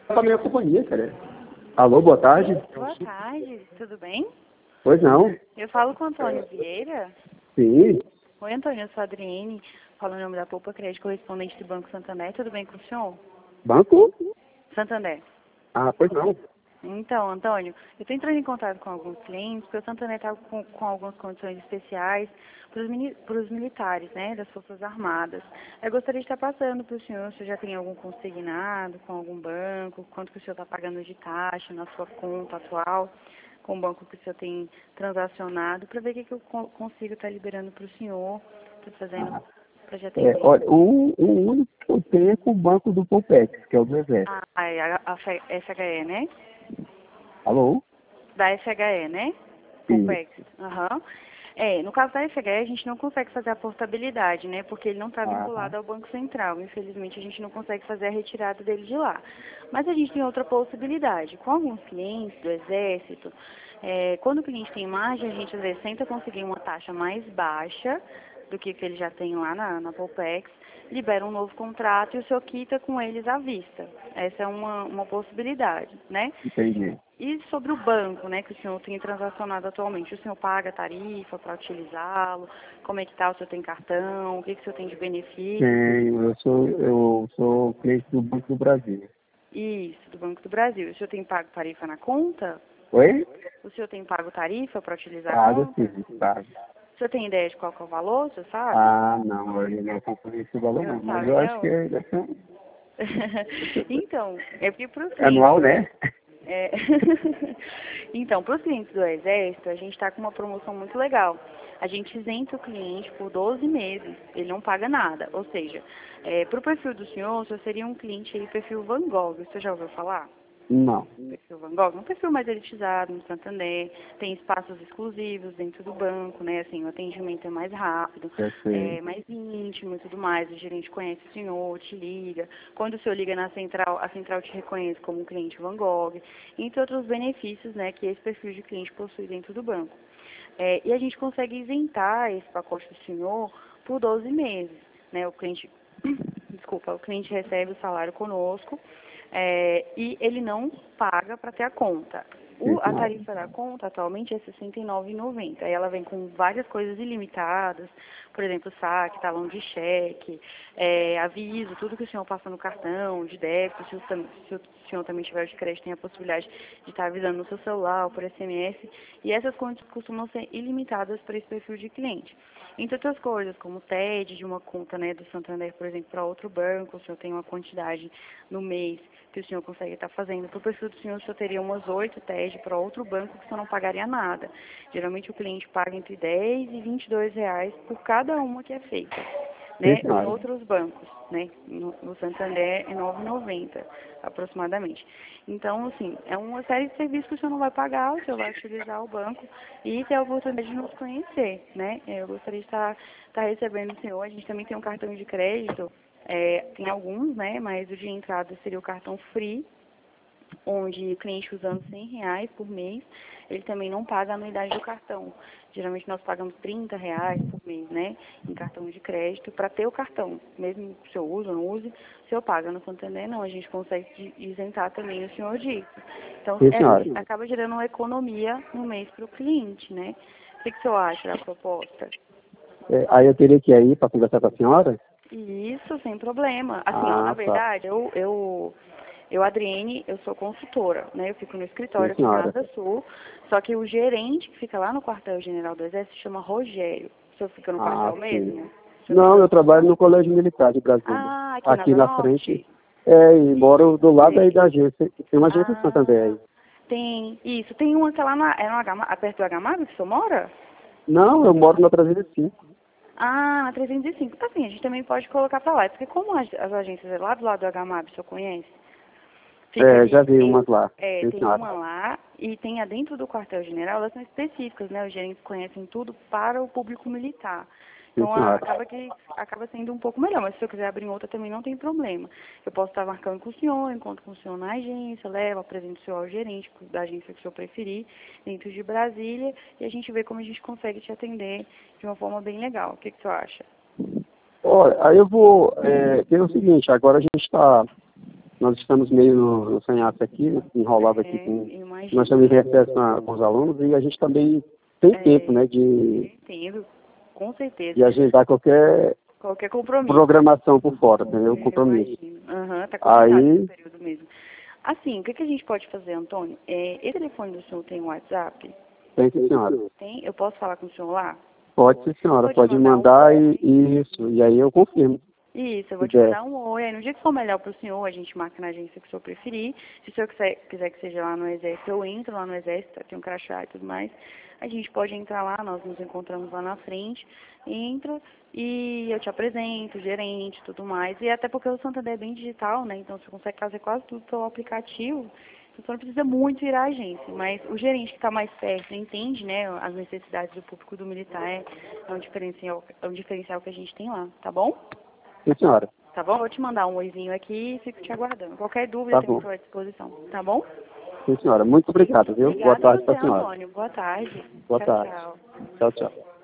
Para a minha companhia, cara. Alô, boa tarde. Boa tarde, tudo bem? Pois não. Eu falo com o Antônio Vieira. Sim. Oi, Antônio, eu sou a Adriene, falo em nome da Poupa Crédito, correspondente do Banco Santander. Tudo bem com o senhor? Banco? Santander. Ah, pois não. Então, Antônio, eu estou entrando em contato com alguns clientes, porque o Santander está com algumas condições especiais para os militares, né, das Forças Armadas. Eu gostaria de estar passando para o senhor, se já tem algum consignado com algum banco, quanto que o senhor está pagando de taxa na sua conta atual, com o banco que o senhor tem transacionado, para ver o que eu consigo estar liberando para o senhor, estou fazendo para já atender. Olha, o único que eu tenho é com o banco do Pompex, que é o do Exército. É a FHE, né? Alô? Da FHE, né? Sim. Pompex. Aham. No caso da FHE, a gente não consegue fazer a portabilidade, né? Porque ele não está vinculado ao Banco Central. Infelizmente, a gente não consegue fazer a retirada dele de lá. Mas a gente tem outra possibilidade. Com alguns clientes do Exército, quando o cliente tem margem, a gente às vezes tenta conseguir uma taxa mais baixa do que ele já tem lá na Pompex, libera um novo contrato e o senhor quita com eles à vista. Essa é uma possibilidade, né? Entendi. E sobre o banco, né, que o senhor tem transacionado atualmente, o senhor paga tarifa para utilizá-lo? Como é que tá? O senhor tem cartão? O que o senhor tem de benefício? Tenho, eu sou cliente do Banco do Brasil. Isso, do Banco do Brasil. O senhor tem pago tarifa na conta? Oi? O senhor tem pago tarifa para utilizar a Pago conta? sim, pago. O senhor tem ideia de qual que é o valor, o senhor sabe? Ah, não, eu não acompanho esse valor não, mas Sabe, eu acho que não? deve ser Então, é porque para os anual, clientes... né? É... Então, para os clientes do Exército, a gente está com uma promoção muito legal. A gente isenta o cliente por 12 meses, ele não paga nada. Ou seja, para o perfil do senhor, só seria um cliente aí, perfil Van Gogh. Você já ouviu falar? Não. Perfil Van Gogh, um perfil mais elitizado no Santander, tem espaços exclusivos dentro do banco, né? Assim, o atendimento é mais rápido, Eu sei. mais íntimo e tudo mais. O gerente conhece o senhor, te liga. Quando o senhor liga na central, a central te reconhece como um cliente Van Gogh, entre outros benefícios, né, que esse perfil de cliente possui dentro do banco. E a gente consegue isentar esse pacote do senhor por 12 meses, né? O cliente, desculpa, o cliente recebe o salário conosco, e ele não paga para ter a conta. A tarifa da conta atualmente é R$ 69,90. Aí ela vem com várias coisas ilimitadas, por exemplo, saque, talão de cheque, aviso, tudo que o senhor passa no cartão, de débito, se o senhor também tiver de crédito, tem a possibilidade de estar avisando no seu celular ou por SMS. E essas contas costumam ser ilimitadas para esse perfil de cliente. Entre outras coisas, como o TED de uma conta, né, do Santander, por exemplo, para outro banco, o senhor tem uma quantidade no mês que o senhor consegue estar fazendo. Para o perfil do senhor, o senhor teria umas 8 TED para outro banco que o senhor não pagaria nada. Geralmente o cliente paga entre R$ 10 e R$ 22 por cada uma que é feita, né, em outros bancos, né? No Santander é R$ 9,90 aproximadamente. Então, assim, é uma série de serviços que o senhor não vai pagar, o senhor vai utilizar o banco e ter a oportunidade de nos conhecer, né? Eu gostaria de estar recebendo o senhor. A gente também tem um cartão de crédito, tem alguns, né? Mas o de entrada seria o cartão Free, onde o cliente usando R$ 100 por mês, ele também não paga a anuidade do cartão. Geralmente nós pagamos R$ 30 por mês, né, em cartão de crédito, para ter o cartão. Mesmo que o senhor use ou não use, o senhor paga. No Santander não, a gente consegue isentar também o senhor disso. Então, acaba gerando uma economia no mês para o cliente, né? O que o senhor acha da proposta? Aí eu teria que ir aí para conversar com a senhora? Isso, sem problema. Assim, na verdade, eu, Adriene, eu sou consultora, né? Eu fico no escritório aqui na Asa Sul, só que o gerente que fica lá no quartel-general do Exército se chama Rogério. O senhor fica no quartel mesmo? Não, eu trabalho no Colégio Militar de Brasília. Aqui na frente. E moro do lado aí da agência. Tem uma agência de Santander aí. Tem, isso. Tem uma que é lá perto do Agamado que o senhor mora? Não, eu moro na 305. Na 305. Tá, sim, a gente também pode colocar pra lá. Porque como as agências é lá do lado do Agamab, o senhor conhece? Já vi umas lá. Tem uma lá e tem a dentro do quartel-general, elas são específicas, né? Os gerentes conhecem tudo para o público militar. Então, acaba sendo um pouco melhor, mas se eu quiser abrir outra também não tem problema. Eu posso estar marcando com o senhor, encontro com o senhor na agência, apresento o senhor ao gerente da agência que o senhor preferir, dentro de Brasília, e a gente vê como a gente consegue te atender de uma forma bem legal. O que o senhor acha? Olha, aí eu vou ter o seguinte, agora a gente está nós estamos meio no sanhaço aqui, enrolado aqui nós também recebemos com os alunos e a gente também tem tempo, né, de entendo, com certeza. de agendar qualquer compromisso. Programação por fora, entendeu? Compromisso. Tá complicado Aí, esse período mesmo. Assim, o que a gente pode fazer, Antônio? Esse telefone do senhor tem um WhatsApp? tem sim, senhora. Tem? Eu posso falar com o senhor lá? Pode sim, senhora. Pode mandar isso. E aí eu confirmo. Isso, eu vou te mandar um oi. Aí no dia que for melhor para o senhor, a gente marca na agência que o senhor preferir. Se o senhor quiser que seja lá no Exército, eu entro lá no Exército, tem um crachá e tudo mais. A gente pode entrar lá, nós nos encontramos lá na frente. Entra e eu te apresento, o gerente e tudo mais. E até porque o Santander é bem digital, né? Então você consegue fazer quase tudo pelo aplicativo. Então não precisa muito ir à agência. Mas o gerente que está mais perto entende, né, as necessidades do público do militar. É um diferencial que a gente tem lá, tá bom? Sim, senhora. Tá bom? Vou te mandar um oizinho aqui e fico te aguardando. Qualquer dúvida, eu estou à disposição. Tá bom? Sim, senhora. Muito obrigado, viu? Obrigada. Boa tarde para a senhora. Antônio. Boa tarde. Boa tarde. Tchau. Tchau, tchau.